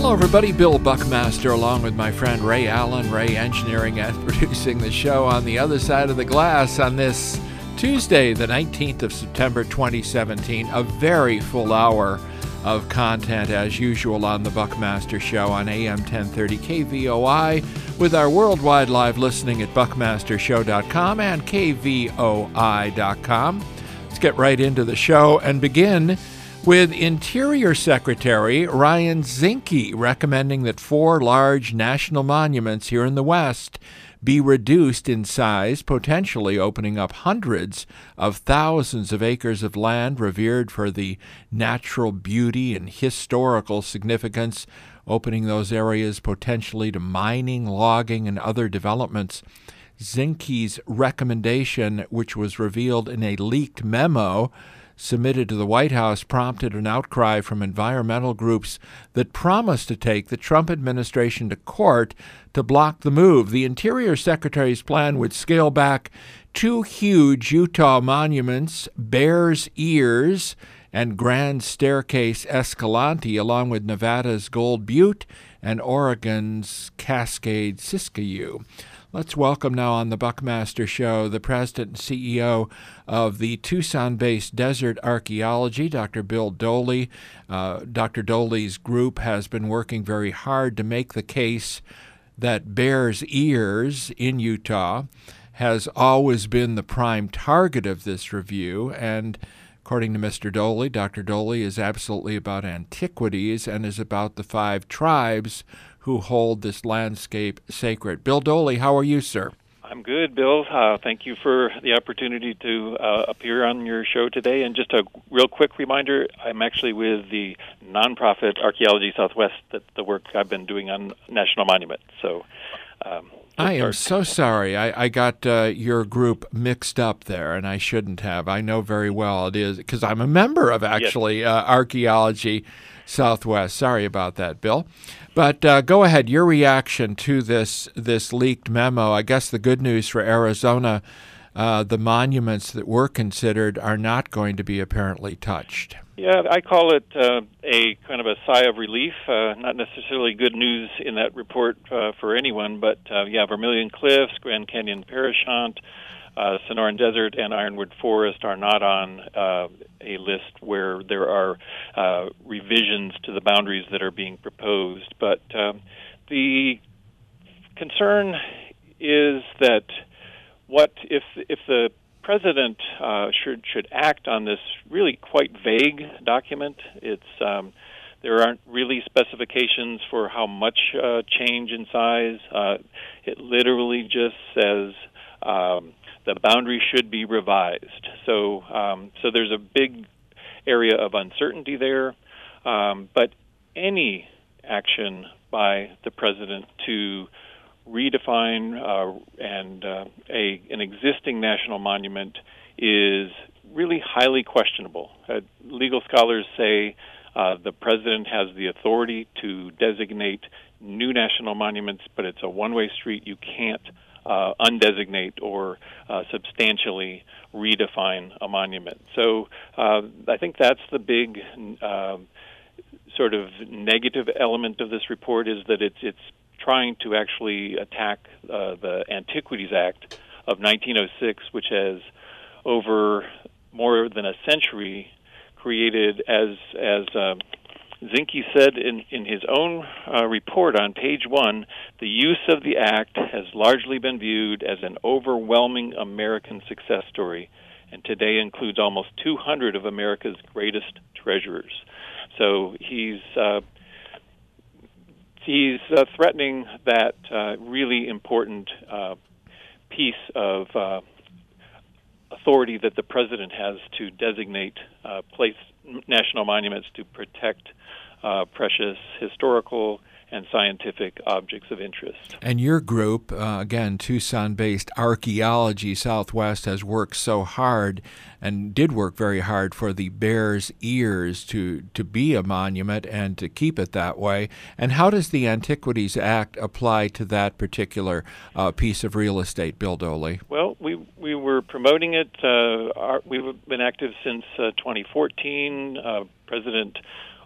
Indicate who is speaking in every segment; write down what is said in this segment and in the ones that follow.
Speaker 1: Hello, everybody. Bill Buckmaster, along with my friend Ray Allen. Ray engineering and producing the show on the other side of the glass on this Tuesday, the 19th of September, 2017. A very full hour of content, as usual, on the Buckmaster Show on AM 1030 KVOI, with our worldwide live listening at buckmastershow.com and kvoi.com. Let's get right into the show and begin with Interior Secretary Ryan Zinke recommending that 4 large national monuments here in the West be reduced in size, potentially opening up hundreds of thousands of acres of land revered for the natural beauty and historical significance, opening those areas potentially to mining, logging, and other developments. Zinke's recommendation, which was revealed in a leaked memo submitted to the White House, prompted an outcry from environmental groups that promised to take the Trump administration to court to block the move. The Interior Secretary's plan would scale back 2 huge Utah monuments, Bears Ears and Grand Staircase Escalante, along with Nevada's Gold Butte and Oregon's Cascade Siskiyou. Let's welcome now on the Buckmaster Show the president and CEO of the Tucson-based Desert Archaeology, Dr. Bill Doley. Dr. Doley's group has been working very hard to make the case that Bears Ears in Utah has always been the prime target of this review, and according to Mr. Doley, Dr. Doley is absolutely about antiquities and is about the 5 tribes who hold this landscape sacred. Bill Doley, how are you, sir?
Speaker 2: I'm good, Bill. Thank you for the opportunity to appear on your show today. And just a real quick reminder, I'm actually with the nonprofit Archaeology Southwest, the work I've been doing on National Monuments. So
Speaker 1: I am so sorry. I got your group mixed up there, and I shouldn't have. I know very well it is, because I'm a member of, actually, Archaeology Southwest. Sorry about that, Bill. But go ahead, your reaction to this leaked memo. I guess the good news for Arizona, the monuments that were considered are not going to be apparently touched.
Speaker 2: Yeah, I call it a kind of a sigh of relief, not necessarily good news in that report for anyone, but Vermilion Cliffs, Grand Canyon Parashant, Sonoran Desert, and Ironwood Forest are not on a list where there are revisions to the boundaries that are being proposed. But the concern is that what if the president should act on this really quite vague document? It's there aren't really specifications for how much change in size. It literally just says the boundary should be revised. So there's a big area of uncertainty there. But any action by the president to redefine an existing national monument is really highly questionable. Legal scholars say the president has the authority to designate new national monuments, but it's a one-way street. You can't undesignate or substantially redefine a monument. So I think that's the big sort of negative element of this report, is that it's trying to actually attack the Antiquities Act of 1906, which has over more than a century created, as Zinke said in his own report on page 1, the use of the act has largely been viewed as an overwhelming American success story, and today includes almost 200 of America's greatest treasures. So he's threatening that really important piece of authority that the president has to designate national monuments to protect precious historical and scientific objects of interest.
Speaker 1: And your group, again, Tucson-based Archaeology Southwest, has worked so hard and did work very hard for the Bears Ears to be a monument and to keep it that way. And how does the Antiquities Act apply to that particular piece of real estate, Bill Doley?
Speaker 2: Well, we were promoting it. We've been active since 2014. President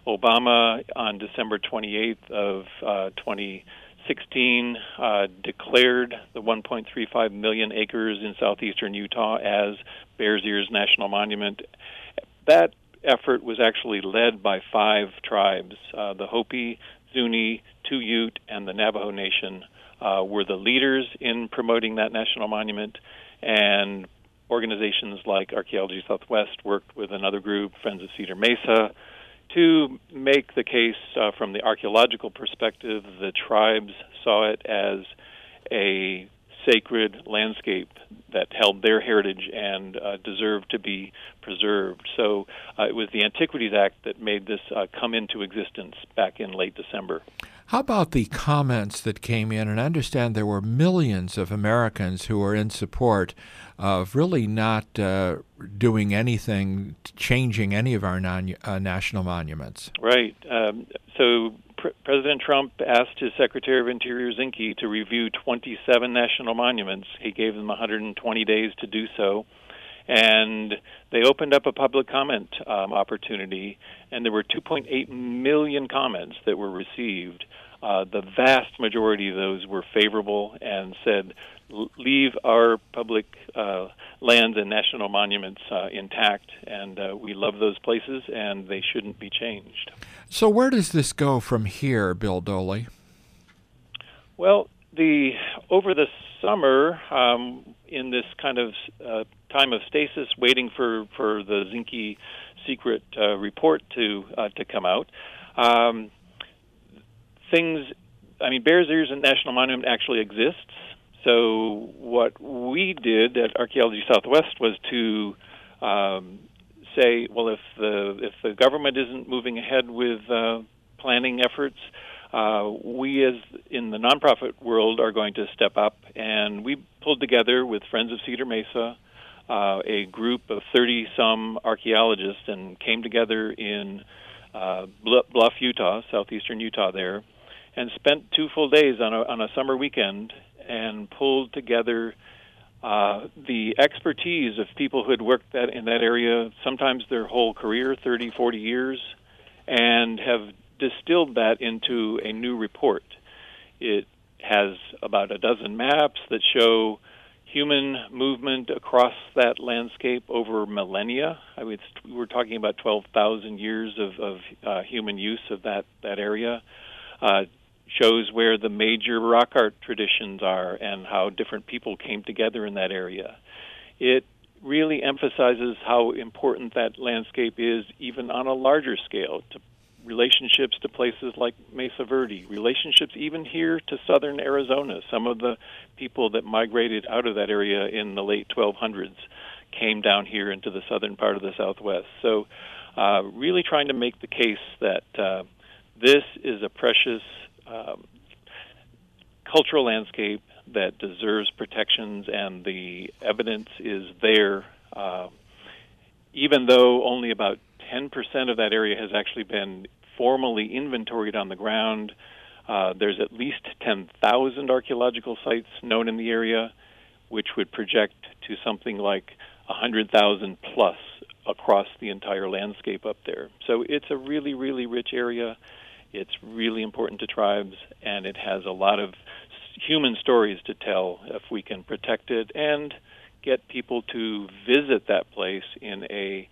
Speaker 2: Obama, on December 28th of 2016, declared the 1.35 million acres in southeastern Utah as Bears Ears National Monument. That effort was actually led by 5 tribes. The Hopi, Zuni, Ute, and the Navajo Nation were the leaders in promoting that national monument, and organizations like Archaeology Southwest worked with another group, Friends of Cedar Mesa, to make the case from the archaeological perspective. The tribes saw it as a sacred landscape that held their heritage and deserved to be preserved. So it was the Antiquities Act that made this come into existence back in late December.
Speaker 1: How about the comments that came in? And I understand there were millions of Americans who were in support of really not doing anything, changing any of our national monuments.
Speaker 2: Right. So President Trump asked his Secretary of Interior, Zinke, to review 27 national monuments. He gave them 120 days to do so. And they opened up a public comment opportunity, and there were 2.8 million comments that were received. The vast majority of those were favorable and said, leave our public lands and national monuments intact, and we love those places, and they shouldn't be changed.
Speaker 1: So where does this go from here, Bill Doley?
Speaker 2: Well, over the summer, in this kind of time of stasis, waiting for the Zinke secret report to come out, Bears Ears National Monument actually exists. So what we did at Archaeology Southwest was to say, well, if the government isn't moving ahead with planning efforts, we as in the nonprofit world are going to step up, and we pulled together with Friends of Cedar Mesa a group of 30-some archaeologists and came together in Bluff, Utah, southeastern Utah there, and spent 2 full days on a summer weekend and pulled together the expertise of people who had worked in that area, sometimes their whole career, 30, 40 years, and have distilled that into a new report. It has about a dozen maps that show human movement across that landscape over millennia. We're talking about 12,000 years of human use of that area. Shows where the major rock art traditions are and how different people came together in that area. It really emphasizes how important that landscape is, even on a larger scale, to relationships to places like Mesa Verde, relationships even here to southern Arizona. Some of the people that migrated out of that area in the late 1200s came down here into the southern part of the Southwest. So really trying to make the case that this is a precious cultural landscape that deserves protections, and the evidence is there. Even though only about 10% of that area has actually been formally inventoried on the ground, there's at least 10,000 archaeological sites known in the area, which would project to something like 100,000 plus across the entire landscape up there. So it's a really, really rich area. It's really important to tribes, and it has a lot of human stories to tell if we can protect it and get people to visit that place in a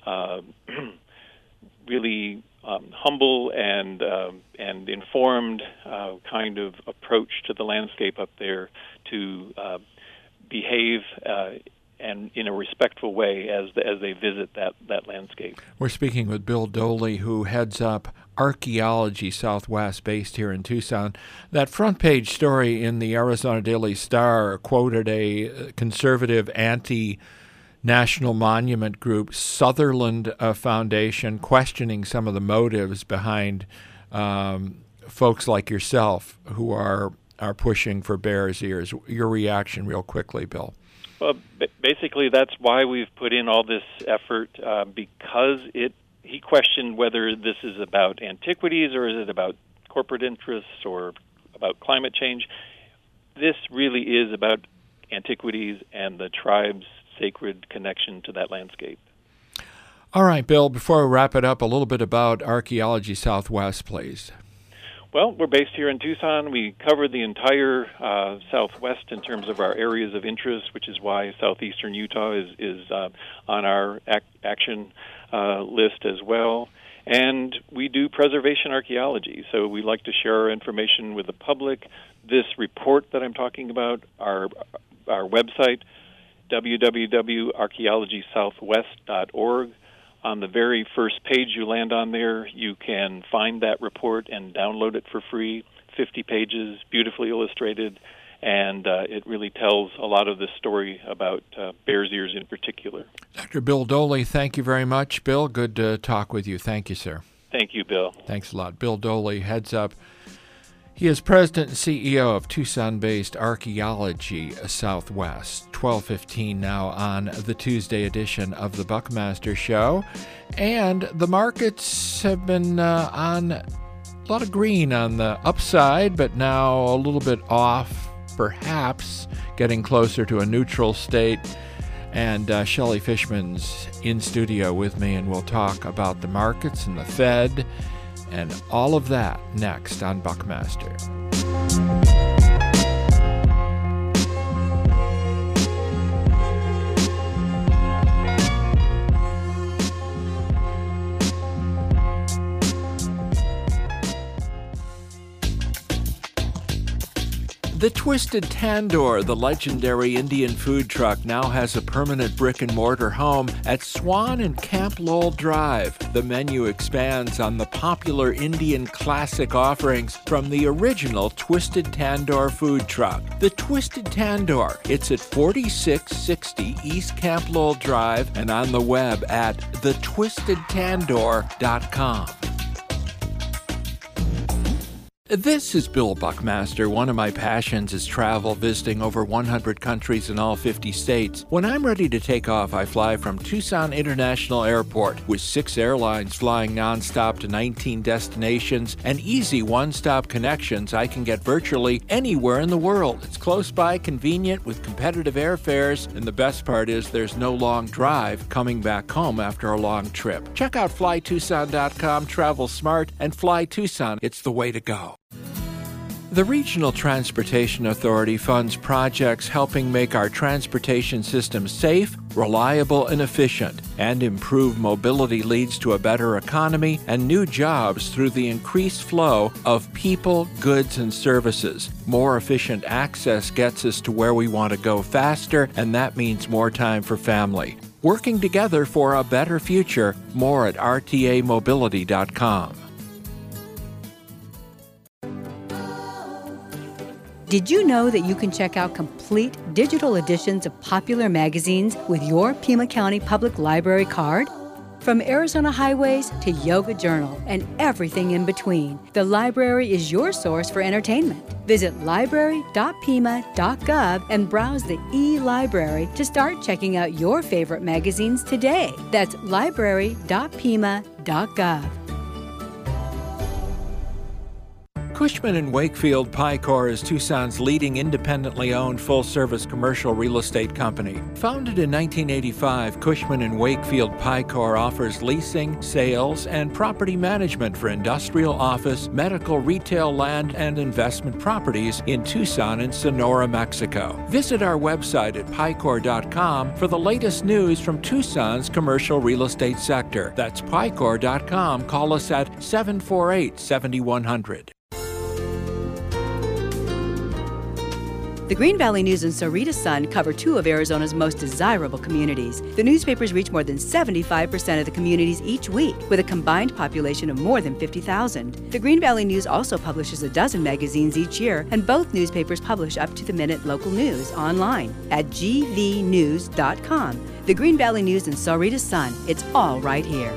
Speaker 2: really humble and informed kind of approach to the landscape up there, to behave and in a respectful way as they visit that landscape.
Speaker 1: We're speaking with Bill Doley, who heads up Archaeology Southwest, based here in Tucson. That front page story in the Arizona Daily Star quoted a conservative anti-national monument group, Sutherland Foundation, questioning some of the motives behind folks like yourself who are pushing for Bears Ears. Your reaction real quickly, Bill.
Speaker 2: Well, basically that's why we've put in all this effort, because he questioned whether this is about antiquities or is it about corporate interests or about climate change. This really is about antiquities and the tribe's sacred connection to that landscape.
Speaker 1: All right, Bill, before we wrap it up, a little bit about Archaeology Southwest, please.
Speaker 2: Well, we're based here in Tucson. We cover the entire Southwest in terms of our areas of interest, which is why southeastern Utah is on our action list as well. And we do preservation archaeology, so we like to share our information with the public. This report that I'm talking about, our website, www.archaeologysouthwest.org. On the very first page you land on there, you can find that report and download it for free, 50 pages, beautifully illustrated, and it really tells a lot of the story about Bears Ears in particular.
Speaker 1: Dr. Bill Doley, thank you very much. Bill, good to talk with you. Thank you, sir.
Speaker 2: Thank you, Bill.
Speaker 1: Thanks a lot. Bill Doley heads up. He is president and CEO of Tucson-based Archaeology Southwest. 12:15 now on the Tuesday edition of the Buckmaster Show. And the markets have been on a lot of green on the upside, but now a little bit off, perhaps getting closer to a neutral state. And Shelley Fishman's in studio with me, and we'll talk about the markets and the Fed and all of that next on Buckmaster. The Twisted Tandoor, the legendary Indian food truck, now has a permanent brick-and-mortar home at Swan and Camp Lowell Drive. The menu expands on the popular Indian classic offerings from the original Twisted Tandoor food truck. The Twisted Tandoor, it's at 4660 East Camp Lowell Drive and on the web at thetwistedtandoor.com. This is Bill Buckmaster. One of my passions is travel, visiting over 100 countries in all 50 states. When I'm ready to take off, I fly from Tucson International Airport with 6 airlines flying nonstop to 19 destinations and easy one-stop connections. I can get virtually anywhere in the world. It's close by, convenient, with competitive airfares, and the best part is there's no long drive coming back home after a long trip. Check out flytucson.com, travel smart, and fly Tucson. It's the way to go. The Regional Transportation Authority funds projects helping make our transportation system safe, reliable, and efficient, and improve mobility leads to a better economy and new jobs through the increased flow of people, goods, and services. More efficient access gets us to where we want to go faster, and that means more time for family. Working together for a better future. More at rtamobility.com.
Speaker 3: Did you know that you can check out complete digital editions of popular magazines with your Pima County Public Library card? From Arizona Highways to Yoga Journal and everything in between, the library is your source for entertainment. Visit library.pima.gov and browse the e-library to start checking out your favorite magazines today. That's library.pima.gov.
Speaker 1: Cushman & Wakefield Picor is Tucson's leading independently owned full-service commercial real estate company. Founded in 1985, Cushman & Wakefield Picor offers leasing, sales, and property management for industrial, office, medical, retail, land, and investment properties in Tucson and Sonora, Mexico. Visit our website at picor.com for the latest news from Tucson's commercial real estate sector. That's picor.com. Call us at 748-7100.
Speaker 3: The Green Valley News and Sahuarita Sun cover 2 of Arizona's most desirable communities. The newspapers reach more than 75% of the communities each week, with a combined population of more than 50,000. The Green Valley News also publishes a dozen magazines each year, and both newspapers publish up-to-the-minute local news online at gvnews.com. The Green Valley News and Sahuarita Sun, it's all right here.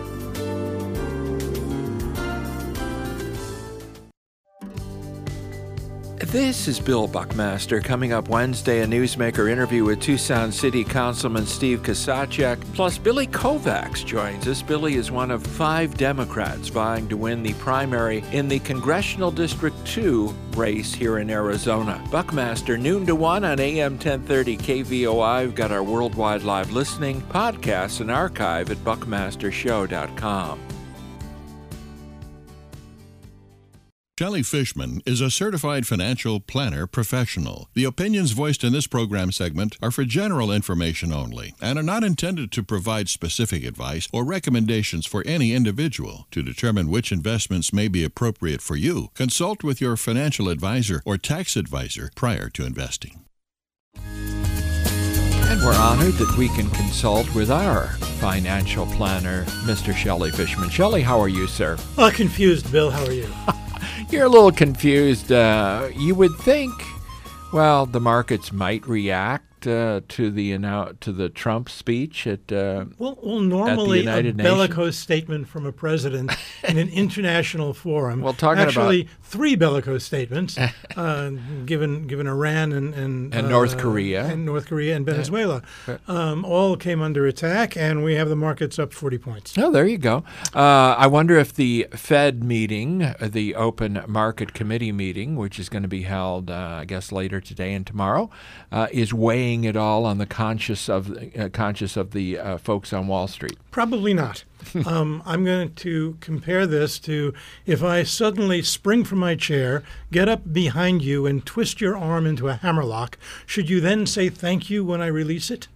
Speaker 1: This is Bill Buckmaster. Coming up Wednesday, a Newsmaker interview with Tucson City Councilman Steve Kusacek. Plus, Billy Kovacs joins us. Billy is one of 5 Democrats vying to win the primary in the Congressional District 2 race here in Arizona. Buckmaster, noon to 1 on AM 1030 KVOI. We've got our worldwide live listening, podcasts, and archive at buckmastershow.com.
Speaker 4: Shelley Fishman is a certified financial planner professional. The opinions voiced in this program segment are for general information only and are not intended to provide specific advice or recommendations for any individual. To determine which investments may be appropriate for you, consult with your financial advisor or tax advisor prior to investing.
Speaker 1: And we're honored that we can consult with our financial planner, Mr. Shelley Fishman. Shelley, how are you, sir?
Speaker 5: Confused, Bill. How are you?
Speaker 1: You're a little confused. You would think, well, the markets might react to the Trump speech at
Speaker 5: normally
Speaker 1: at the United
Speaker 5: a bellicose statement from a president in an international forum.
Speaker 1: Well,
Speaker 5: actually, 3 bellicose statements given Iran and
Speaker 1: North Korea
Speaker 5: and Venezuela all came under attack, and we have the markets up 40 points.
Speaker 1: Oh, there you go. I wonder if the Fed meeting, the Open Market Committee meeting, which is going to be held, I guess, later today and tomorrow, is weighing it all on the conscience of the folks on Wall Street.
Speaker 5: Probably not. I'm going to compare this to if I suddenly spring from my chair, get up behind you, and twist your arm into a hammerlock. Should you then say thank you when I release it?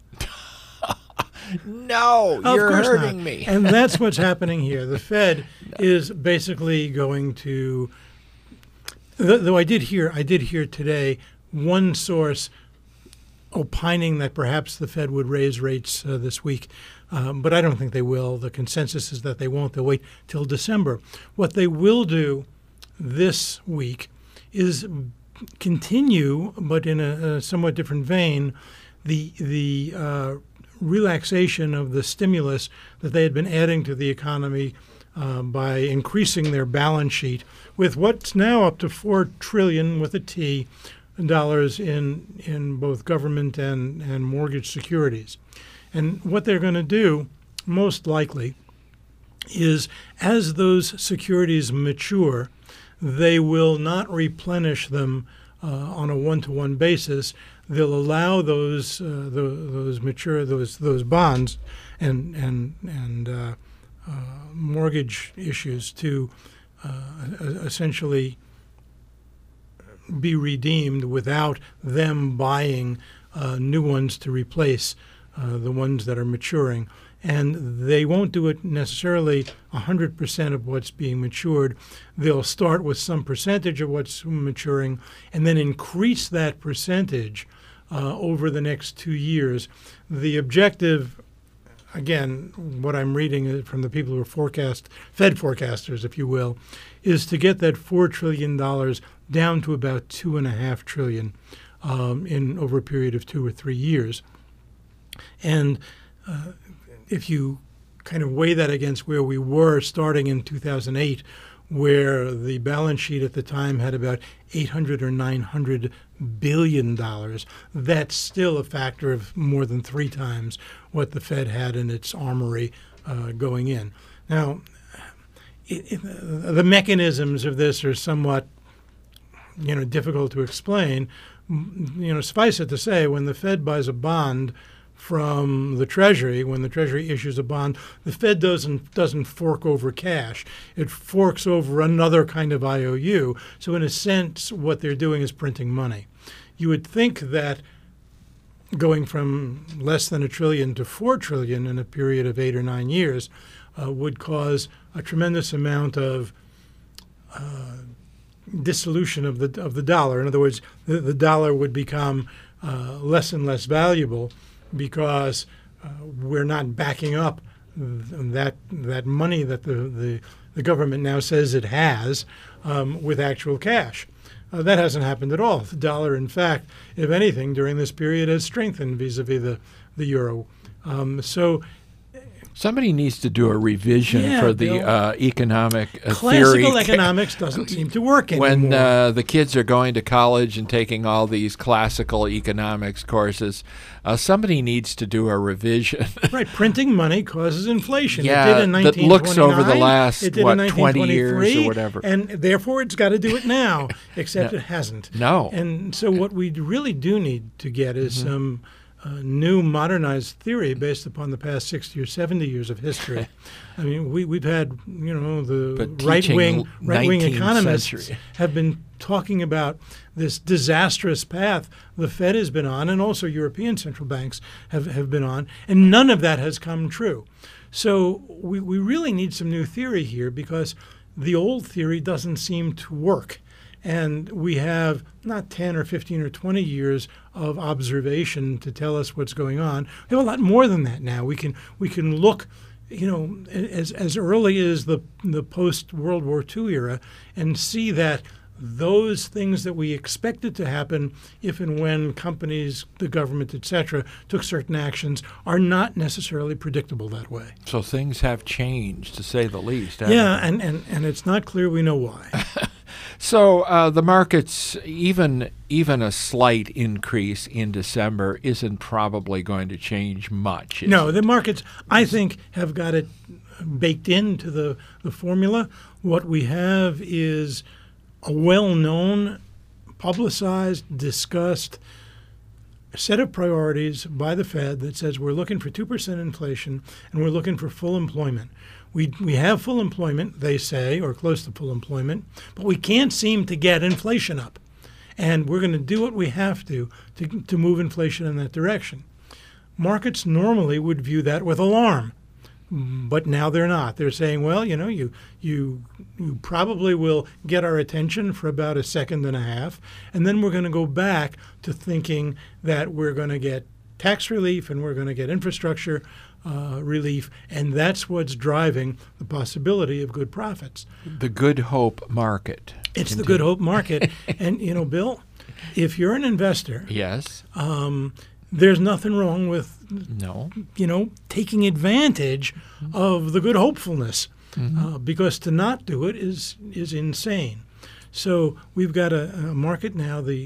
Speaker 1: No, you're hurting me.
Speaker 5: And that's what's happening here. The Fed is basically going to, though I did hear today one source opining that perhaps the Fed would raise rates this week, but I don't think they will. The consensus is that they won't. They'll wait till December. What they will do this week is continue, but in a somewhat different vein, the relaxation of the stimulus that they had been adding to the economy by increasing their balance sheet with what's now up to $4 trillion with a T dollars in both government and mortgage securities. And what they're going to do, most likely, is as those securities mature, they will not replenish them on a one-to-one basis. They'll allow those bonds and mortgage issues to essentially be redeemed without them buying new ones to replace the ones that are maturing. And they won't do it necessarily 100% of what's being matured. They'll start with some percentage of what's maturing and then increase that percentage over the next 2 years. The objective, again, what I'm reading from the people who are Fed forecasters, if you will, is to get that $4 trillion down to about $2.5 trillion in over a period of 2 or 3 years. And if you kind of weigh that against where we were starting in 2008, where the balance sheet at the time had about $800 or $900 billion, that's still a factor of more than 3 times what the Fed had in its armory going in. Now, the mechanisms of this are somewhat, difficult to explain. Suffice it to say, when the Fed buys a bond from the Treasury, when the Treasury issues a bond, the Fed doesn't fork over cash. It forks over another kind of IOU. So in a sense, what they're doing is printing money. You would think that going from less than $1 trillion to $4 trillion in a period of 8 or 9 years would cause a tremendous amount of dissolution of the dollar. In other words, the dollar would become less and less valuable because we're not backing up that money that the government now says it has with actual cash. That hasn't happened at all. The dollar, in fact, if anything, during this period has strengthened vis-a-vis the euro. So
Speaker 1: Somebody needs to do a revision for the economic theory.
Speaker 5: Classical economics doesn't seem to work anymore.
Speaker 1: When the kids are going to college and taking all these classical economics courses, somebody needs to do a revision.
Speaker 5: Right, printing money causes inflation.
Speaker 1: Yeah,
Speaker 5: it did in 1929.
Speaker 1: That looks over the last,
Speaker 5: it did
Speaker 1: what,
Speaker 5: in
Speaker 1: 20 years or whatever.
Speaker 5: And therefore it's got to do it now, except it hasn't.
Speaker 1: No.
Speaker 5: And so what we really do need to get is some new modernized theory based upon the past 60 or 70 years of history. I mean, we've had, the right-wing economists have been talking about this disastrous path the Fed has been on, and also European central banks have been on, and none of that has come true. So we really need some new theory here, because the old theory doesn't seem to work. And we have not 10 or 15 or 20 years of observation to tell us what's going on. We have a lot more than that now. We can look, as early as the post-World War II era and see that those things that we expected to happen if and when companies, the government, etc., took certain actions are not necessarily predictable that way.
Speaker 1: So things have changed, to say the least.
Speaker 5: Yeah, and it's not clear we know why.
Speaker 1: So the markets, even a slight increase in December isn't probably going to change much.
Speaker 5: No, the markets, I think, have got it baked into the formula. What we have is a well-known, publicized, discussed set of priorities by the Fed that says we're looking for 2% inflation and we're looking for full employment. We have full employment, they say, or close to full employment, but we can't seem to get inflation up. And we're going to do what we have to move inflation in that direction. Markets normally would view that with alarm, but now they're not. They're saying, well, you probably will get our attention for about a second and a half, and then we're going to go back to thinking that we're going to get tax relief and we're going to get infrastructure relief, and that's what's driving the possibility of good profits.
Speaker 1: The good hope market.
Speaker 5: It's the good hope market. And, Bill, if you're an investor,
Speaker 1: yes,
Speaker 5: there's nothing wrong with,
Speaker 1: no,
Speaker 5: taking advantage of the good hopefulness, because to not do it is insane. So we've got a market now. The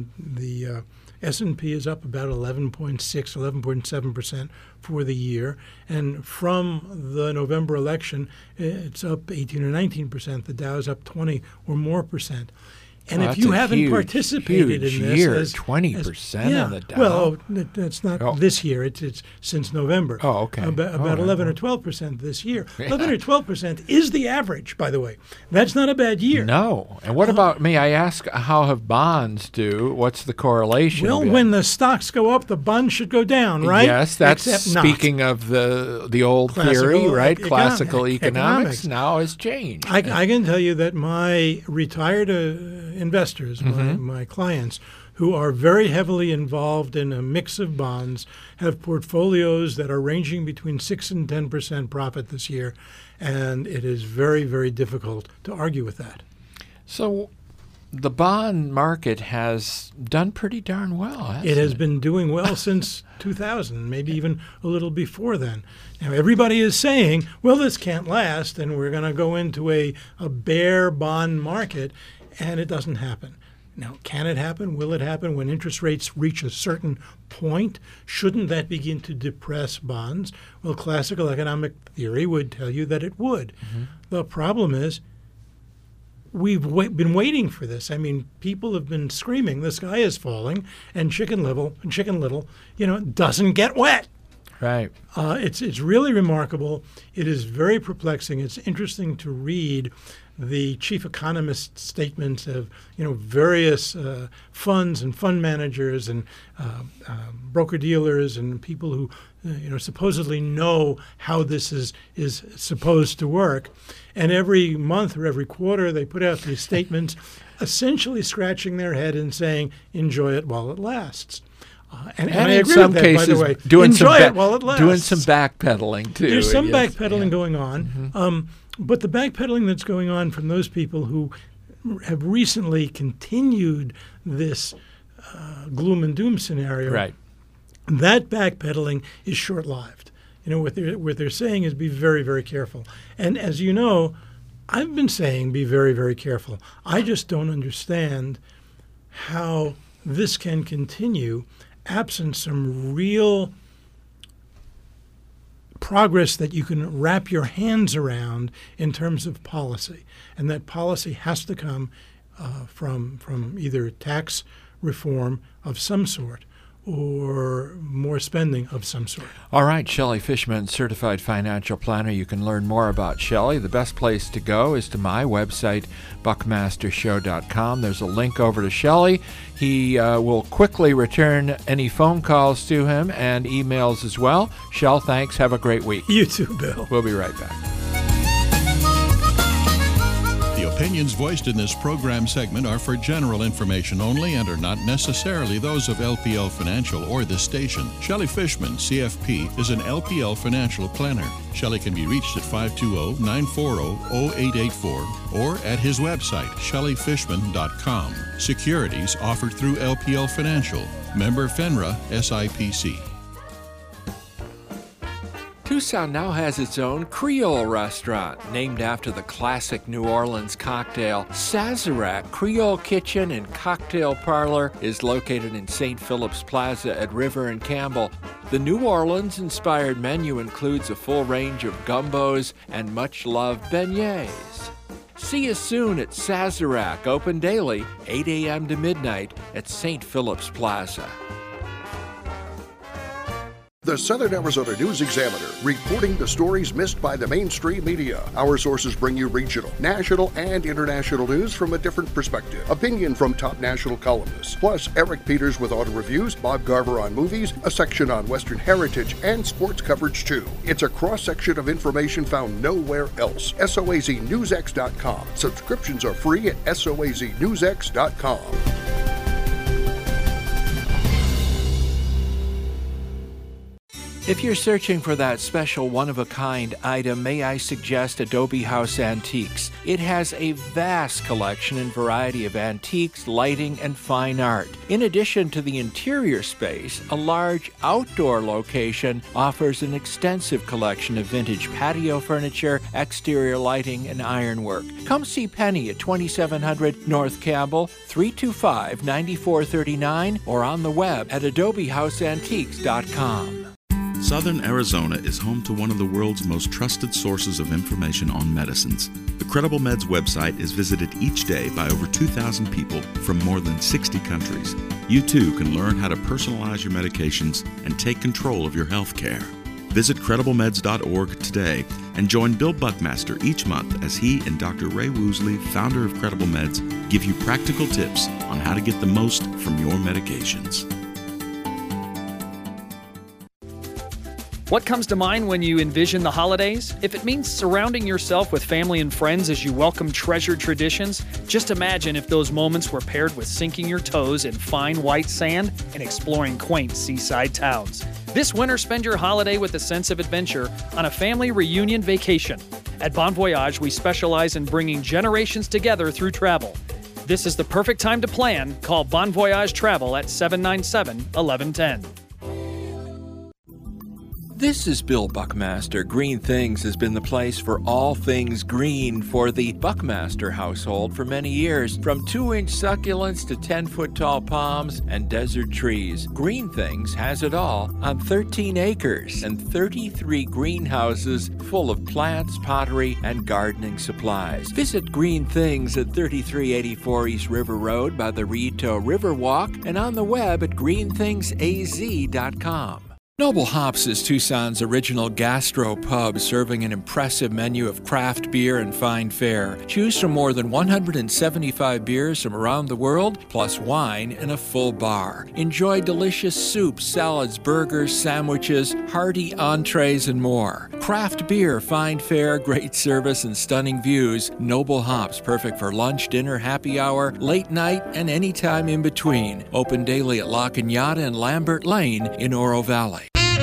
Speaker 5: S&P is up about 11.6, 11.7% for the year. And from the November election, it's up 18 or 19%. The Dow is up 20 or more percent. And if you haven't participated in this,
Speaker 1: year, 20% on the Dow.
Speaker 5: Well, that's not this year. It's since November.
Speaker 1: Oh, okay.
Speaker 5: About 11 or 12% this year. Yeah. 11 or 12% is the average, by the way. That's not a bad year.
Speaker 1: No. And what about, may I ask, how have bonds do? What's the correlation?
Speaker 5: Well, when the stocks go up, the bonds should go down, right?
Speaker 1: Yes, that's speaking of the old theory, right? Classical economics now has changed.
Speaker 5: I can tell you that my retired investors, my clients, who are very heavily involved in a mix of bonds, have portfolios that are ranging between 6 and 10% profit this year, and it is very, very difficult to argue with that.
Speaker 1: So the bond market has done pretty darn well, hasn't it?
Speaker 5: It has been doing well since 2000, maybe even a little before then. Now, everybody is saying, well, this can't last, and we're going to go into a bear bond market, and it doesn't happen. Now, can it happen? Will it happen? When interest rates reach a certain point, shouldn't that begin to depress bonds? Well, classical economic theory would tell you that it would. The problem is we've been waiting for this. I mean, people have been screaming, the sky is falling, and Chicken Little, doesn't get wet.
Speaker 1: Right.
Speaker 5: It's really remarkable. It is very perplexing. It's interesting to read the chief economist's statements of various funds and fund managers and broker dealers and people who supposedly know how this is supposed to work. And every month or every quarter they put out these statements, essentially scratching their head and saying, "Enjoy it while it lasts." And I
Speaker 1: in
Speaker 5: agree
Speaker 1: some
Speaker 5: with that,
Speaker 1: cases,
Speaker 5: by the way.
Speaker 1: doing
Speaker 5: Enjoy
Speaker 1: some
Speaker 5: it while it lasts.
Speaker 1: Doing some backpedaling too.
Speaker 5: There's some backpedaling going on, but the backpedaling that's going on from those people who have recently continued this gloom and doom scenario,
Speaker 1: right?
Speaker 5: That backpedaling is short-lived. what they're saying is be very, very careful. And as you know, I've been saying be very, very careful. I just don't understand how this can continue absent some real progress that you can wrap your hands around in terms of policy. And that policy has to come from either tax reform of some sort or more spending of some sort.
Speaker 1: All right, Shelley Fishman, Certified Financial Planner. You can learn more about Shelley. The best place to go is to my website, buckmastershow.com. There's a link over to Shelley. He will quickly return any phone calls to him and emails as well. Shell, thanks. Have a great week.
Speaker 5: You too, Bill.
Speaker 1: We'll be right back.
Speaker 4: The opinions voiced in this program segment are for general information only and are not necessarily those of LPL Financial or this station. Shelley Fishman, CFP, is an LPL Financial Planner. Shelley can be reached at 520-940-0884 or at his website, shelleyfishman.com. Securities offered through LPL Financial. Member FINRA SIPC.
Speaker 1: Tucson now has its own Creole restaurant, named after the classic New Orleans cocktail. Sazerac Creole Kitchen and Cocktail Parlor is located in St. Philip's Plaza at River and Campbell. The New Orleans-inspired menu includes a full range of gumbos and much-loved beignets. See you soon at Sazerac, open daily, 8 a.m. to midnight at St. Philip's Plaza.
Speaker 6: The Southern Arizona News Examiner, reporting the stories missed by the mainstream media. Our sources bring you regional, national, and international news from a different perspective. Opinion from top national columnists. Plus, Eric Peters with auto reviews, Bob Garver on movies, a section on Western heritage, and sports coverage too. It's a cross-section of information found nowhere else. SOAZNewsX.com. Subscriptions are free at SOAZNewsX.com.
Speaker 1: If you're searching for that special one-of-a-kind item, may I suggest Adobe House Antiques. It has a vast collection and variety of antiques, lighting, and fine art. In addition to the interior space, a large outdoor location offers an extensive collection of vintage patio furniture, exterior lighting, and ironwork. Come see Penny at 2700 North Campbell, 325-9439, or on the web at adobehouseantiques.com.
Speaker 7: Southern Arizona is home to one of the world's most trusted sources of information on medicines. The Credible Meds website is visited each day by over 2,000 people from more than 60 countries. You too can learn how to personalize your medications and take control of your health care. Visit CredibleMeds.org today and join Bill Buckmaster each month as he and Dr. Ray Woosley, founder of Credible Meds, give you practical tips on how to get the most from your medications.
Speaker 8: What comes to mind when you envision the holidays? If it means surrounding yourself with family and friends as you welcome treasured traditions, just imagine if those moments were paired with sinking your toes in fine white sand and exploring quaint seaside towns. This winter, spend your holiday with a sense of adventure on a family reunion vacation. At Bon Voyage, we specialize in bringing generations together through travel. This is the perfect time to plan. Call Bon Voyage Travel at 797-1110.
Speaker 1: This is Bill Buckmaster. Green Things has been the place for all things green for the Buckmaster household for many years. From 2-inch succulents to 10-foot tall palms and desert trees, Green Things has it all on 13 acres and 33 greenhouses full of plants, pottery, and gardening supplies. Visit Green Things at 3384 East River Road by the Rito Riverwalk and on the web at greenthingsaz.com. Noble Hops is Tucson's original gastro pub, serving an impressive menu of craft beer and fine fare. Choose from more than 175 beers from around the world, plus wine and a full bar. Enjoy delicious soups, salads, burgers, sandwiches, hearty entrees, and more. Craft beer, fine fare, great service, and stunning views. Noble Hops, perfect for lunch, dinner, happy hour, late night, and any time in between. Open daily at La Cañada and Lambert Lane in Oro Valley.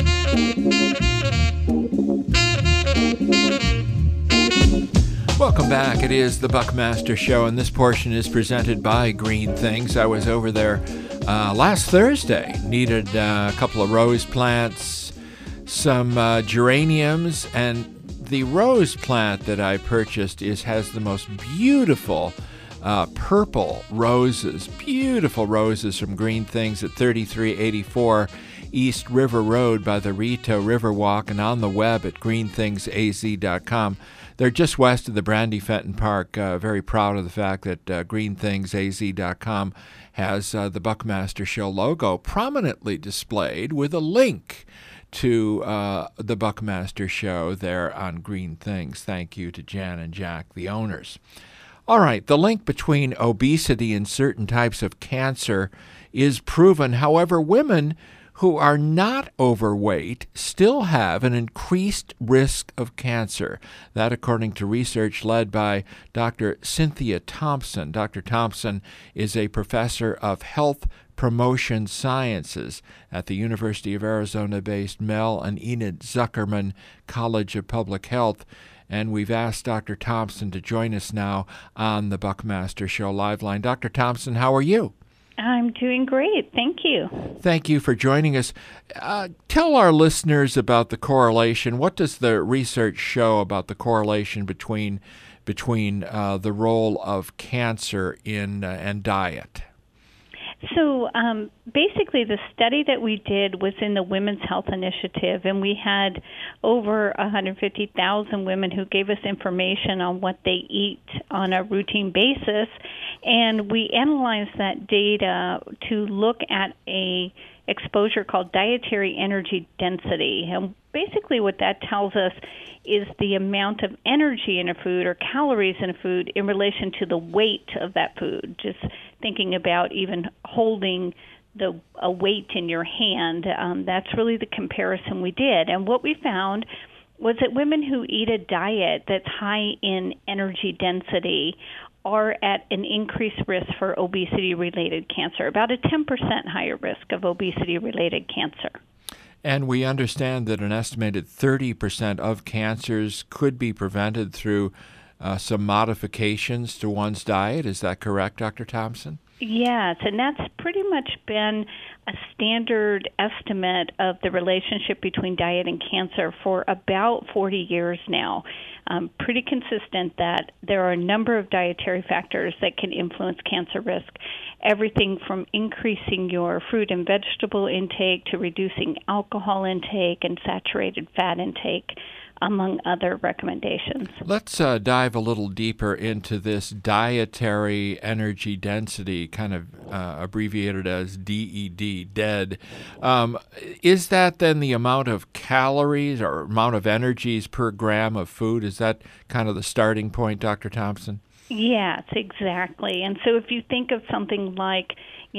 Speaker 1: Welcome back. It is the Buckmaster Show, and this portion is presented by Green Things. I was over there last Thursday. Needed a couple of rose plants, some geraniums, and the rose plant that I purchased has the most beautiful purple roses, beautiful roses from Green Things at 3384 East River Road by the Rito Riverwalk, and on the web at greenthingsaz.com. They're just west of the Brandy Fenton Park. Very proud of the fact that greenthingsaz.com has the Buckmaster Show logo prominently displayed with a link to the Buckmaster Show there on Green Things. Thank you to Jan and Jack, the owners. All right, the link between obesity and certain types of cancer is proven. However, women who are not overweight still have an increased risk of cancer. That according to research led by Dr. Cynthia Thompson. Dr. Thompson is a professor of health promotion sciences at the University of Arizona-based Mel and Enid Zuckerman College of Public Health. And we've asked Dr. Thompson to join us now on the Buckmaster Show Live Line. Dr. Thompson, how are you?
Speaker 9: I'm doing great. Thank you.
Speaker 1: Thank you for joining us. Tell our listeners about the correlation. What does the research show about the correlation between the role of cancer and diet?
Speaker 9: So basically the study that we did was in the Women's Health Initiative, and we had over 150,000 women who gave us information on what they eat on a routine basis, and we analyzed that data to look at a exposure called dietary energy density. And basically what that tells us is the amount of energy in a food or calories in a food in relation to the weight of that food. Just thinking about even holding a weight in your hand, that's really the comparison we did. And what we found was that women who eat a diet that's high in energy density are at an increased risk for obesity-related cancer, about a 10% higher risk of obesity-related cancer.
Speaker 1: And we understand that an estimated 30% of cancers could be prevented through some modifications to one's diet. Is that correct, Dr. Thompson?
Speaker 9: Yes, and that's pretty much been a standard estimate of the relationship between diet and cancer for about 40 years now. Pretty consistent that there are a number of dietary factors that can influence cancer risk, everything from increasing your fruit and vegetable intake to reducing alcohol intake and saturated fat intake, among other recommendations. Let's
Speaker 1: dive a little deeper into this dietary energy density, kind of abbreviated as DED, DED. Is that then the amount of calories or amount of energies per gram of food? Is that kind of the starting point, Dr. Thompson?
Speaker 9: Yes, exactly. And so if you think of something like,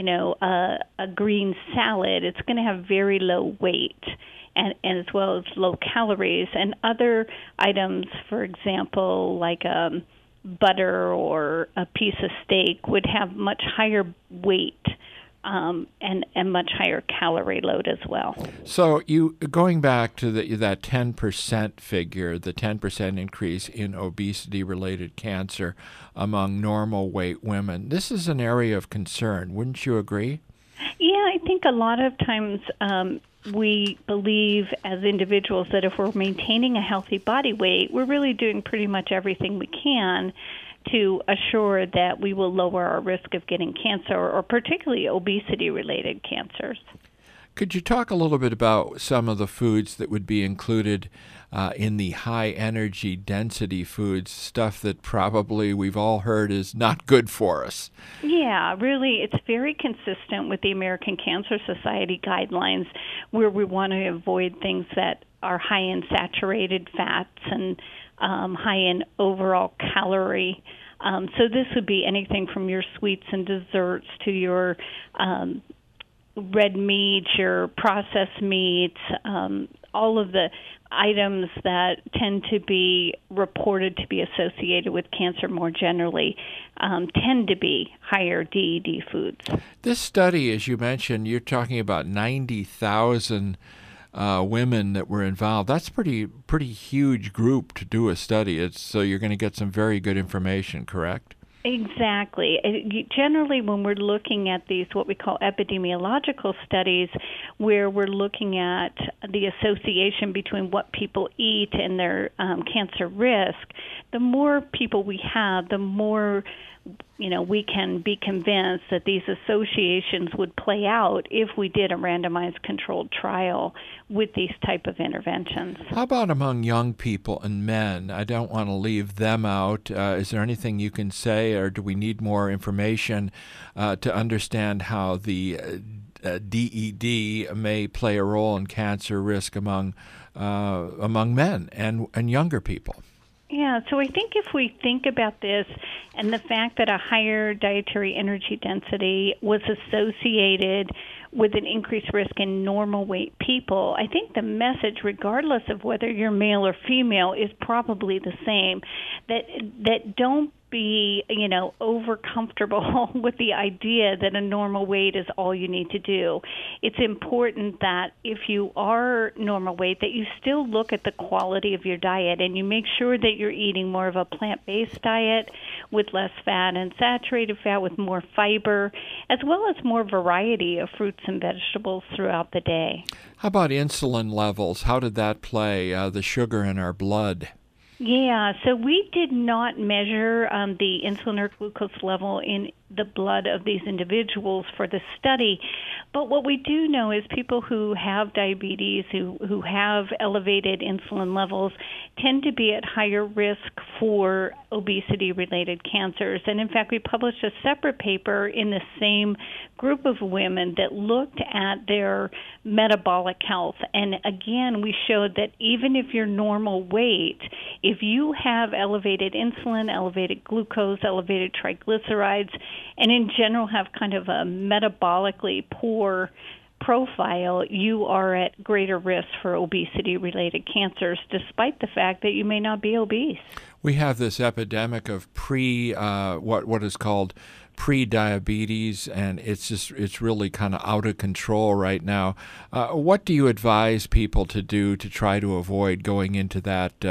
Speaker 9: a green salad, it's going to have very low weight. And as well as low calories, and other items, for example, like butter or a piece of steak, would have much higher weight and much higher calorie load as well.
Speaker 1: So going back to that 10% figure, the 10% increase in obesity-related cancer among normal weight women, this is an area of concern. Wouldn't you agree?
Speaker 9: Yeah, I think a lot of times we believe as individuals that if we're maintaining a healthy body weight, we're really doing pretty much everything we can to assure that we will lower our risk of getting cancer, or particularly obesity-related cancers.
Speaker 1: Could you talk a little bit about some of the foods that would be included in the high-energy density foods, stuff that probably we've all heard is not good for us?
Speaker 9: Yeah, really, it's very consistent with the American Cancer Society guidelines, where we want to avoid things that are high in saturated fats and high in overall calorie. So this would be anything from your sweets and desserts to your red meats, your processed meats, all of the items that tend to be reported to be associated with cancer more generally tend to be higher DED foods.
Speaker 1: This study, as you mentioned, you're talking about 90,000 women that were involved. That's pretty huge group to do a study. So you're going to get some very good information, correct?
Speaker 9: Exactly. Generally, when we're looking at these, what we call epidemiological studies, where we're looking at the association between what people eat and their cancer risk, the more people we have, the more we can be convinced that these associations would play out if we did a randomized controlled trial with these type of interventions.
Speaker 1: How about among young people and men? I don't want to leave them out. Is there anything you can say, or do we need more information to understand how the DED may play a role in cancer risk among men and younger people?
Speaker 9: Yeah, so I think if we think about this and the fact that a higher dietary energy density was associated with an increased risk in normal weight people, I think the message, regardless of whether you're male or female, is probably the same, that don't be, over comfortable with the idea that a normal weight is all you need to do. It's important that if you are normal weight, that you still look at the quality of your diet and you make sure that you're eating more of a plant-based diet with less fat and saturated fat, with more fiber, as well as more variety of fruits and vegetables throughout the day.
Speaker 1: How about insulin levels? How did that play, the sugar in our blood?
Speaker 9: Yeah, so we did not measure the insulin or glucose level in the blood of these individuals for the study. But what we do know is people who have diabetes, who have elevated insulin levels, tend to be at higher risk for obesity-related cancers. And in fact, we published a separate paper in the same group of women that looked at their metabolic health. And again, we showed that even if you're normal weight, if you have elevated insulin, elevated glucose, elevated triglycerides, and in general have kind of a metabolically poor profile, you are at greater risk for obesity-related cancers, despite the fact that you may not be obese.
Speaker 1: We have this epidemic of what is called pre-diabetes, and it's really kind of out of control right now. What do you advise people to do to try to avoid going into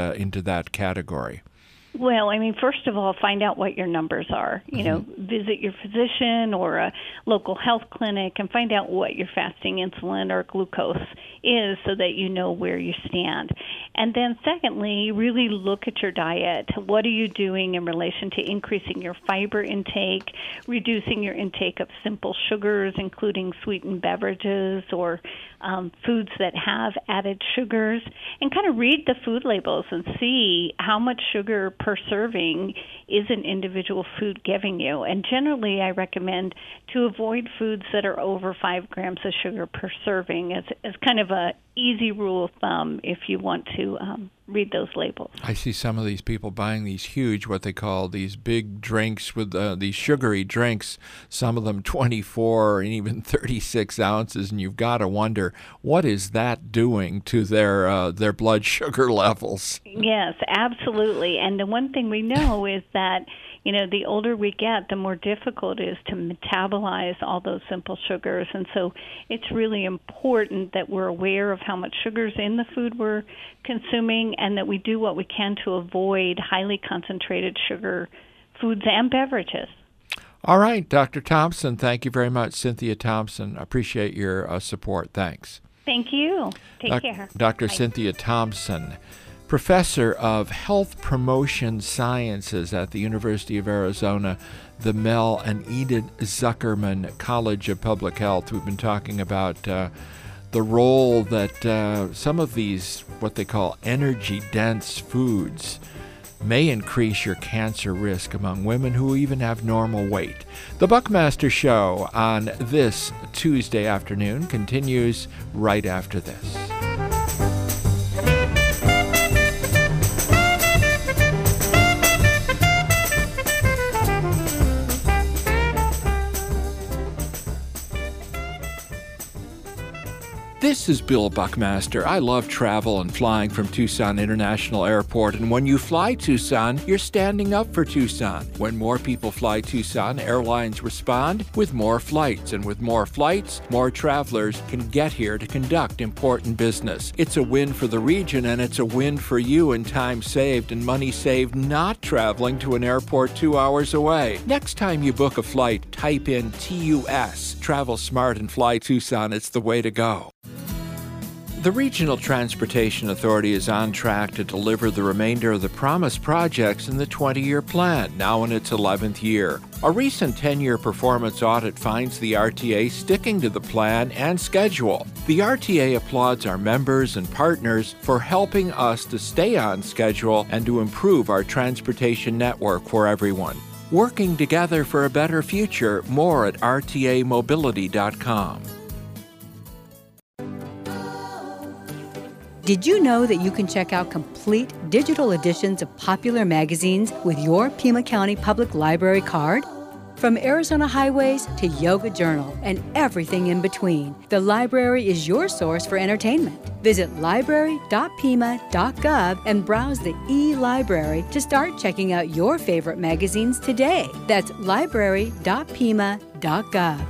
Speaker 1: that category?
Speaker 9: Well, I mean, first of all, find out what your numbers are. Visit your physician or a local health clinic and find out what your fasting insulin or glucose is so that you know where you stand. And then secondly, really look at your diet. What are you doing in relation to increasing your fiber intake, reducing your intake of simple sugars, including sweetened beverages or foods that have added sugars, and kind of read the food labels and see how much sugar per serving is an individual food giving you. And generally, I recommend to avoid foods that are over 5 grams of sugar per serving as kind of a easy rule of thumb if you want to read those labels.
Speaker 1: I see some of these people buying these huge, what they call these big drinks with these sugary drinks, some of them 24 and even 36 ounces, and you've got to wonder, what is that doing to their blood sugar levels?
Speaker 9: Yes, absolutely. And the one thing we know is that the older we get, the more difficult it is to metabolize all those simple sugars. And so it's really important that we're aware of how much sugar's in the food we're consuming and that we do what we can to avoid highly concentrated sugar foods and beverages.
Speaker 1: All right, Dr. Thompson, thank you very much. Cynthia Thompson, appreciate your support. Thanks.
Speaker 9: Thank you. Take care.
Speaker 1: Dr. Bye. Cynthia Thompson, Professor of Health Promotion Sciences at the University of Arizona, the Mel and Enid Zuckerman College of Public Health. We've been talking about the role that some of these, what they call energy-dense foods, may increase your cancer risk among women who even have normal weight. The Buckmaster Show on this Tuesday afternoon continues right after this. This is Bill Buckmaster. I love travel and flying from Tucson International Airport, and when you fly Tucson, you're standing up for Tucson. When more people fly Tucson, airlines respond with more flights, and with more flights, more travelers can get here to conduct important business. It's a win for the region, and it's a win for you in time saved and money saved not traveling to an airport 2 hours away. Next time you book a flight, type in TUS. Travel smart and fly Tucson. It's the way to go. The Regional Transportation Authority is on track to deliver the remainder of the promised projects in the 20-year plan, now in its 11th year. A recent 10-year performance audit finds the RTA sticking to the plan and schedule. The RTA applauds our members and partners for helping us to stay on schedule and to improve our transportation network for everyone. Working together for a better future, more at rtamobility.com.
Speaker 3: Did you know that you can check out complete digital editions of popular magazines with your Pima County Public Library card? From Arizona Highways to Yoga Journal and everything in between, the library is your source for entertainment. Visit library.pima.gov and browse the e-library to start checking out your favorite magazines today. That's library.pima.gov.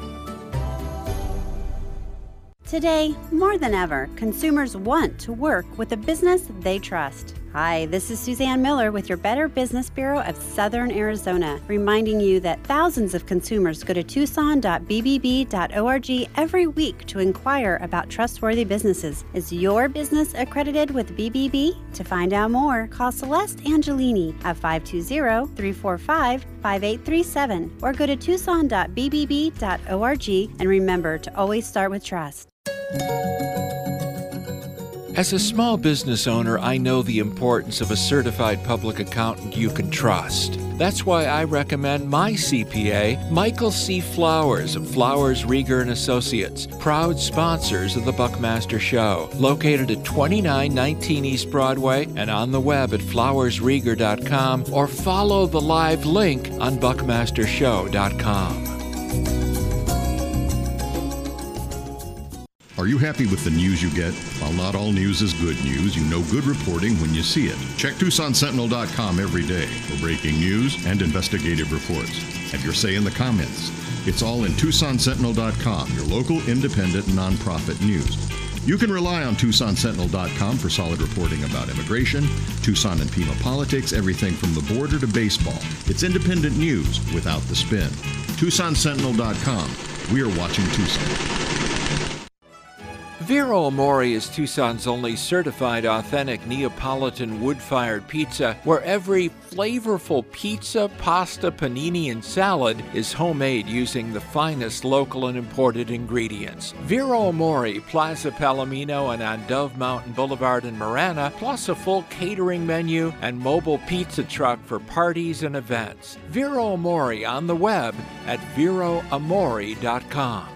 Speaker 10: Today, more than ever, consumers want to work with a business they trust. Hi, this is Suzanne Miller with your Better Business Bureau of Southern Arizona, reminding you that thousands of consumers go to tucson.bbb.org every week to inquire about trustworthy businesses. Is your business accredited with BBB? To find out more, call Celeste Angelini at 520-345-5837 or go to tucson.bbb.org, and remember to always start with trust.
Speaker 1: As a small business owner, I know the importance of a certified public accountant you can trust. That's why I recommend my CPA, Michael C. Flowers of Flowers, Rieger & Associates, proud sponsors of the Buckmaster Show, located at 2919 East Broadway and on the web at flowersrieger.com, or follow the live link on buckmastershow.com.
Speaker 4: Are you happy with the news you get? While not all news is good news, you know good reporting when you see it. Check TucsonSentinel.com every day for breaking news and investigative reports. Have your say in the comments. It's all in TucsonSentinel.com, your local independent nonprofit news. You can rely on TucsonSentinel.com for solid reporting about immigration, Tucson and Pima politics, everything from the border to baseball. It's independent news without the spin. TucsonSentinel.com. We are watching Tucson.
Speaker 1: Vero Amore is Tucson's only certified authentic Neapolitan wood-fired pizza, where every flavorful pizza, pasta, panini, and salad is homemade using the finest local and imported ingredients. Vero Amore, Plaza Palomino and on Dove Mountain Boulevard in Marana, plus a full catering menu and mobile pizza truck for parties and events. Vero Amore on the web at veroamore.com.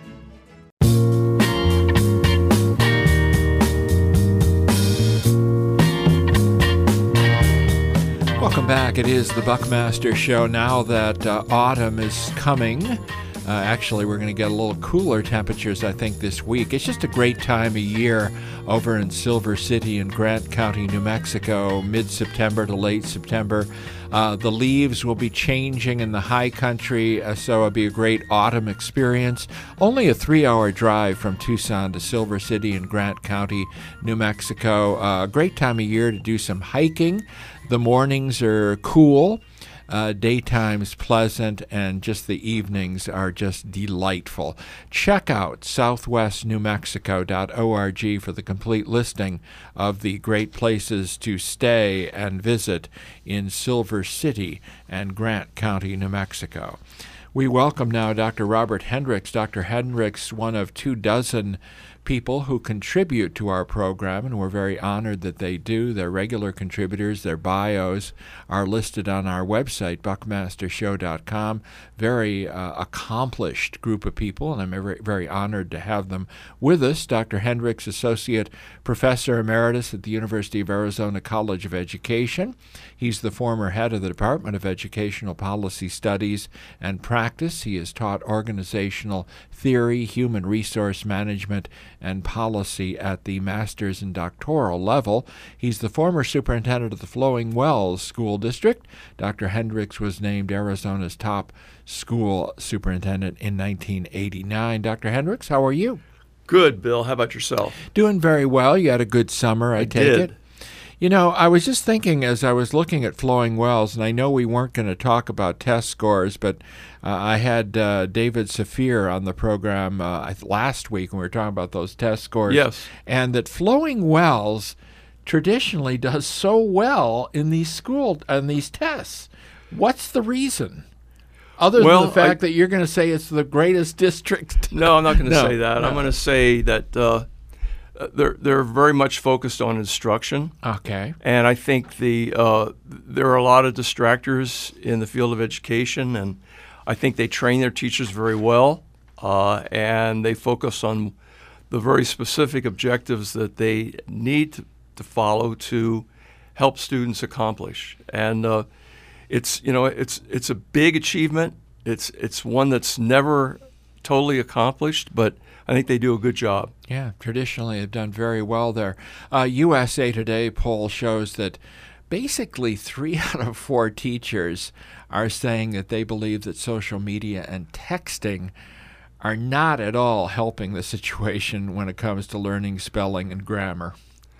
Speaker 1: Welcome back. It is the Buckmaster Show. Now that autumn is coming, actually we're going to get a little cooler temperatures, I think, this week. It's just a great time of year over in Silver City and Grant County, New Mexico, mid-September to late September. The leaves will be changing in the high country, so it'll be a great autumn experience. Only a 3-hour drive from Tucson to Silver City and Grant County, New Mexico. A great time of year to do some hiking. The mornings are cool, daytime's pleasant, and just the evenings are just delightful. Check out southwestnewmexico.org for the complete listing of the great places to stay and visit in Silver City and Grant County, New Mexico. We welcome now Dr. Robert Hendricks. Dr. Hendricks, one of 24 people who contribute to our program, and we're very honored that they do. They're regular contributors. Their bios are listed on our website, buckmastershow.com. Very accomplished group of people, and I'm very, very honored to have them with us. Dr. Hendricks, Associate Professor Emeritus at the University of Arizona College of Education. He's the former head of the Department of Educational Policy Studies and Practice. He has taught organizational theory, human resource management, and policy at the master's and doctoral level. He's the former superintendent of the Flowing Wells School District. Dr. Hendricks was named Arizona's top school superintendent in 1989. Dr. Hendricks, how are you?
Speaker 11: Good, Bill. How about yourself?
Speaker 1: Doing very well. You had a good summer, I take
Speaker 11: did.
Speaker 1: it. You know, I was just thinking as I was looking at Flowing Wells, and I know we weren't going to talk about test scores, but I had David Safir on the program last week when we were talking about those test scores.
Speaker 11: Yes.
Speaker 1: And that Flowing Wells traditionally does so well in these tests. What's the reason? Other than the fact that you're going to say it's the greatest district.
Speaker 11: No, I'm not going to say that.
Speaker 1: No.
Speaker 11: I'm going to say that they're very much focused on instruction.
Speaker 1: Okay.
Speaker 11: And I think there are a lot of distractors in the field of education, and I think they train their teachers very well, and they focus on the very specific objectives that they need to follow to help students accomplish. And it's a big achievement. It's one that's never totally accomplished, but I think they do a good job.
Speaker 1: Yeah, traditionally they've done very well there. USA Today poll shows that basically 3 out of 4 teachers are saying that they believe that social media and texting are not at all helping the situation when it comes to learning spelling and grammar.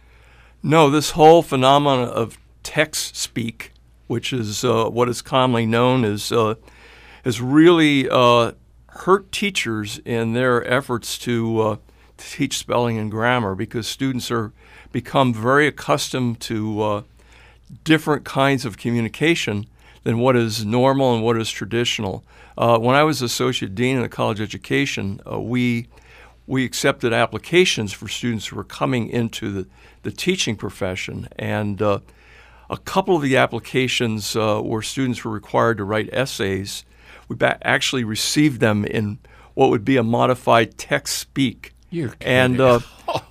Speaker 11: No, this whole phenomenon of text speak, which is what is commonly known as, has really hurt teachers in their efforts to teach spelling and grammar, because students become very accustomed to different kinds of communication than what is normal and what is traditional. When I was associate dean in the college education, we accepted applications for students who were coming into the teaching profession, and a couple of the applications where students were required to write essays. We actually received them in what would be a modified text speak.
Speaker 1: You're kidding.
Speaker 11: And
Speaker 1: oh,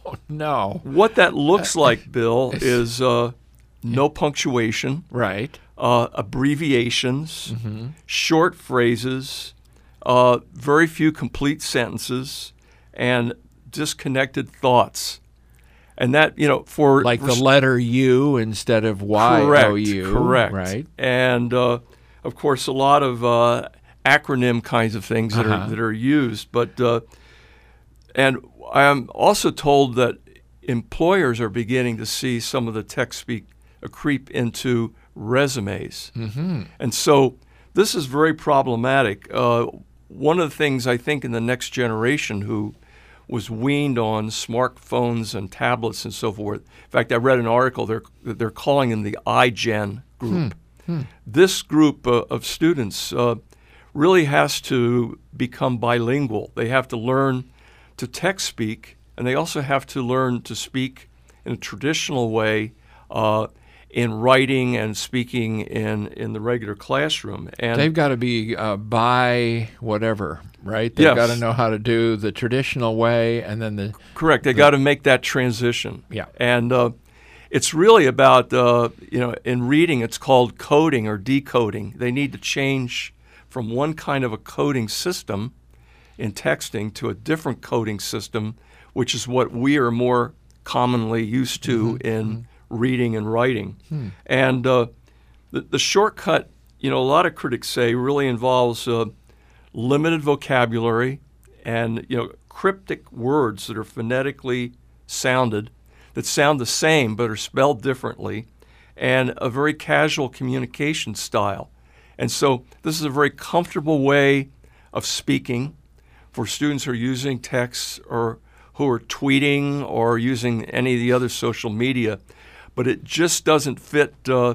Speaker 1: no.
Speaker 11: What that looks like, Bill, is no punctuation,
Speaker 1: right?
Speaker 11: Abbreviations, short phrases, very few complete sentences, and disconnected thoughts. And that, for
Speaker 1: the letter U instead of Y-O-U.
Speaker 11: Correct.
Speaker 1: Right.
Speaker 11: And of course, a lot of acronym kinds of things that are used. But and I'm also told that employers are beginning to see some of the text speak creep into resumes. Mm-hmm. And so this is very problematic. One of the things I think in the next generation who was weaned on smartphones and tablets and so forth. In fact, I read an article they're calling them the iGen group. This group of students really has to become bilingual. They have to learn to text speak, and they also have to learn to speak in a traditional way in writing and speaking in the regular classroom. And
Speaker 1: they've got to be by whatever, right? They've got to know how to do the traditional way, and then
Speaker 11: correct. They got to make that transition.
Speaker 1: Yeah,
Speaker 11: and it's really about in reading it's called coding or decoding. They need to change from one kind of a coding system in texting to a different coding system, which is what we are more commonly used to in reading and writing. And the shortcut, a lot of critics say, really involves limited vocabulary and cryptic words that are phonetically sounded, that sound the same but are spelled differently, and a very casual communication style. And so this is a very comfortable way of speaking for students who are using text or who are tweeting or using any of the other social media. But it just doesn't fit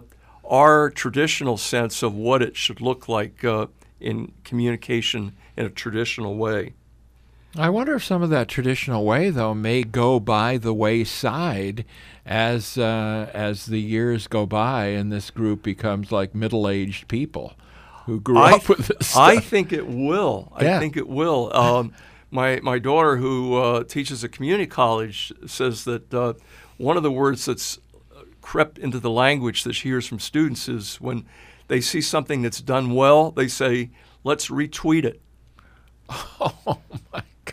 Speaker 11: our traditional sense of what it should look like in communication in a traditional way.
Speaker 1: I wonder if some of that traditional way, though, may go by the wayside as the years go by and this group becomes like middle-aged people who grew up with this stuff.
Speaker 11: I think it will. I think it will. My daughter, who teaches at community college, says that one of the words that's crept into the language that she hears from students is when they see something that's done well, they say, "Let's retweet it."
Speaker 1: Oh, my God.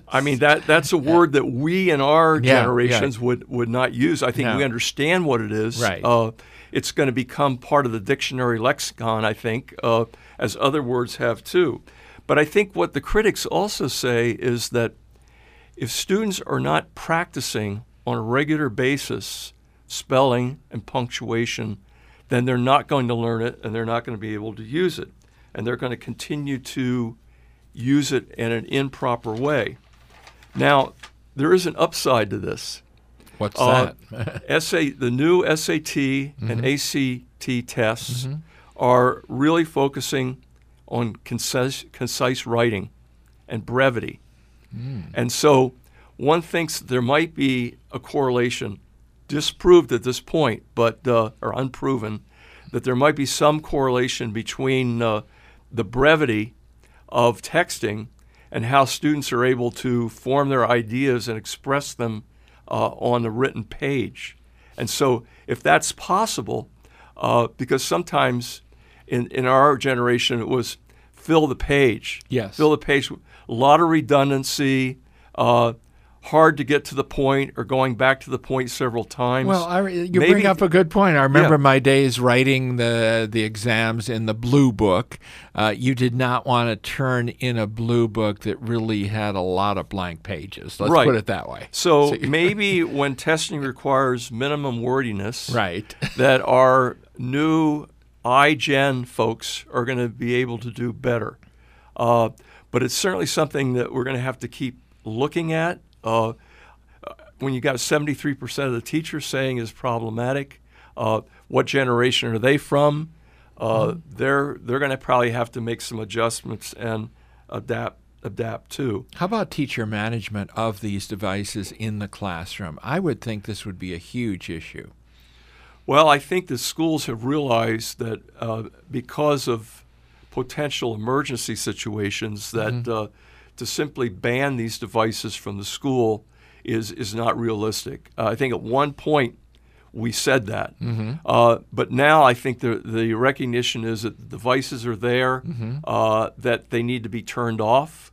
Speaker 11: I mean, that's a word that we in our generations would not use. I think we understand what it is.
Speaker 1: Right.
Speaker 11: It's going to become part of the dictionary lexicon, I think, as other words have too. But I think what the critics also say is that if students are not practicing on a regular basis spelling and punctuation, then they're not going to learn it and they're not going to be able to use it. And they're going to continue to use it in an improper way. Now, there is an upside to this.
Speaker 1: What's that?
Speaker 11: The new SAT and ACT tests are really focusing on concise writing and brevity. And so one thinks that there might be a correlation, disproved at this point, but or unproven, that there might be some correlation between the brevity of texting and how students are able to form their ideas and express them on the written page. And so if that's possible, because sometimes in our generation it was fill the page.
Speaker 1: Yes.
Speaker 11: Fill the page. A lot of redundancy, hard to get to the point or going back to the point several times.
Speaker 1: Well, you bring up a good point. I remember my days writing the exams in the blue book. You did not want to turn in a blue book that really had a lot of blank pages. Let's put it that way.
Speaker 11: So maybe when testing requires minimum wordiness,
Speaker 1: right,
Speaker 11: that our new iGen folks are going to be able to do better. But it's certainly something that we're going to have to keep looking at. When you got 73% of the teachers saying is problematic, what generation are they from? They're going to probably have to make some adjustments and adapt too.
Speaker 1: How about teacher management of these devices in the classroom? I would think this would be a huge issue.
Speaker 11: Well, I think the schools have realized that because of potential emergency situations that to simply ban these devices from the school is not realistic. I think at one point we said that. But now I think the recognition is that the devices are there, that they need to be turned off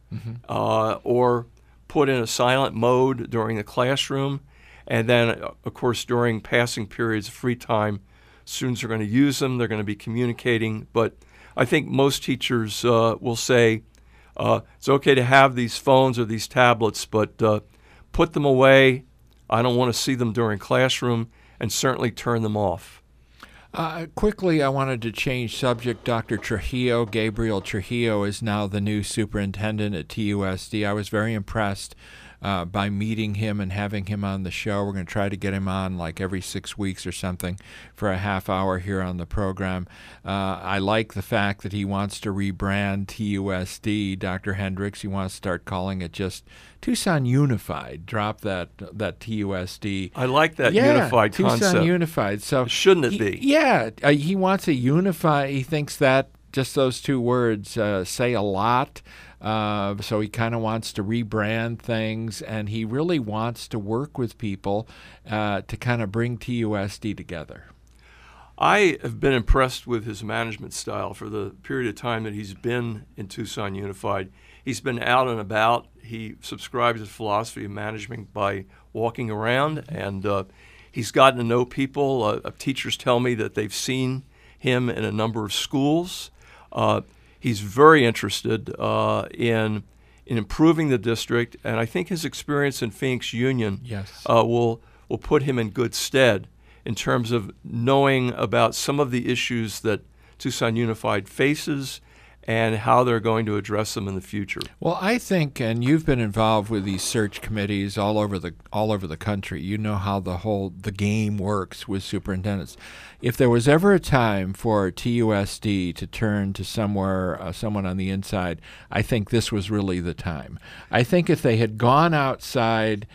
Speaker 11: or put in a silent mode during the classroom. And then, of course, during passing periods of free time, students are going to use them. They're going to be communicating. But I think most teachers will say, it's okay to have these phones or these tablets, but put them away. I don't want to see them during classroom, and certainly turn them off.
Speaker 1: Quickly, I wanted to change subject. Dr. Trujillo, Gabriel Trujillo, is now the new superintendent at TUSD. I was very impressed by meeting him and having him on the show. We're going to try to get him on like every 6 weeks or something for a half hour here on the program. I like the fact that he wants to rebrand TUSD, Dr. Hendricks. He wants to start calling it just Tucson Unified. Drop that TUSD.
Speaker 11: I like that unified
Speaker 1: Tucson
Speaker 11: concept.
Speaker 1: Unified. So
Speaker 11: shouldn't it be?
Speaker 1: He wants a unify. He thinks that just those two words say a lot. So he kind of wants to rebrand things, and he really wants to work with people to kind of bring TUSD together.
Speaker 11: I have been impressed with his management style for the period of time that he's been in Tucson Unified. He's been out and about. He subscribes to the philosophy of management by walking around, and he's gotten to know people. Teachers tell me that they've seen him in a number of schools. He's very interested in improving the district, and I think his experience in Phoenix Union will put him in good stead in terms of knowing about some of the issues that Tucson Unified faces and how they're going to address them in the future.
Speaker 1: Well, I think, and you've been involved with these search committees all over the country. You know how the game works with superintendents. If there was ever a time for TUSD to turn to someone on the inside, I think this was really the time. I think if they had gone outside,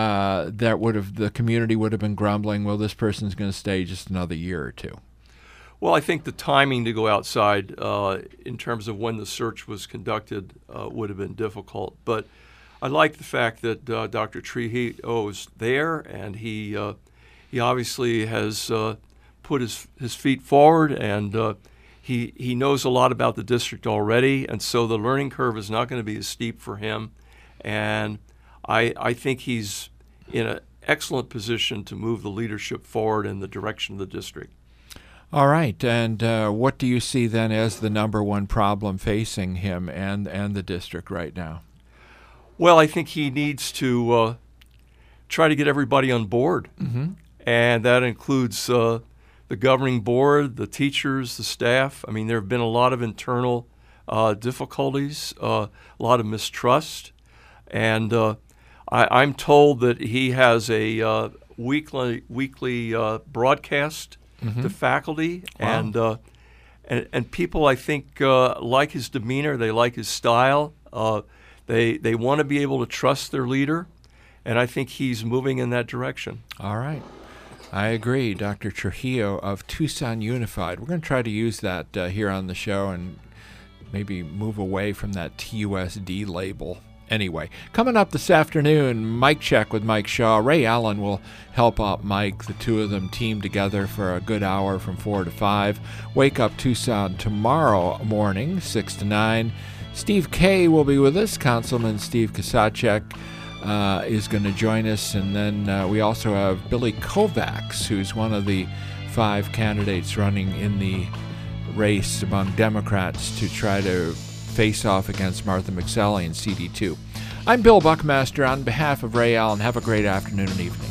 Speaker 1: the community would have been grumbling, well, this person's going to stay just another year or two.
Speaker 11: Well, I think the timing to go outside in terms of when the search was conducted would have been difficult. But I like the fact that Dr. Trujillo is there, and he obviously has put his feet forward, and he knows a lot about the district already, and so the learning curve is not going to be as steep for him. And I think he's in an excellent position to move the leadership forward in the direction of the district.
Speaker 1: All right, and what do you see then as the number one problem facing him and the district right now?
Speaker 11: Well, I think he needs to try to get everybody on board, and that includes the governing board, the teachers, the staff. I mean, there have been a lot of internal difficulties, a lot of mistrust, and I'm told that he has a weekly broadcast to faculty,
Speaker 1: Wow.
Speaker 11: and people, I think, like his demeanor. They like his style. They want to be able to trust their leader, and I think he's moving in that direction.
Speaker 1: All right. I agree. Dr. Trujillo of Tucson Unified. We're going to try to use that here on the show and maybe move away from that TUSD label. Anyway, coming up this afternoon, Mike Check with Mike Shaw. Ray Allen will help out Mike. The two of them team together for a good hour from 4 to 5. Wake Up Tucson tomorrow morning, 6 to 9. Steve Kay will be with us. Councilman Steve Kasacek is going to join us. And then we also have Billy Kovacs, who's one of the 5 candidates running in the race among Democrats to try to face off against Martha McSally in CD2. I'm Bill Buckmaster. On behalf of Ray Allen, have a great afternoon and evening.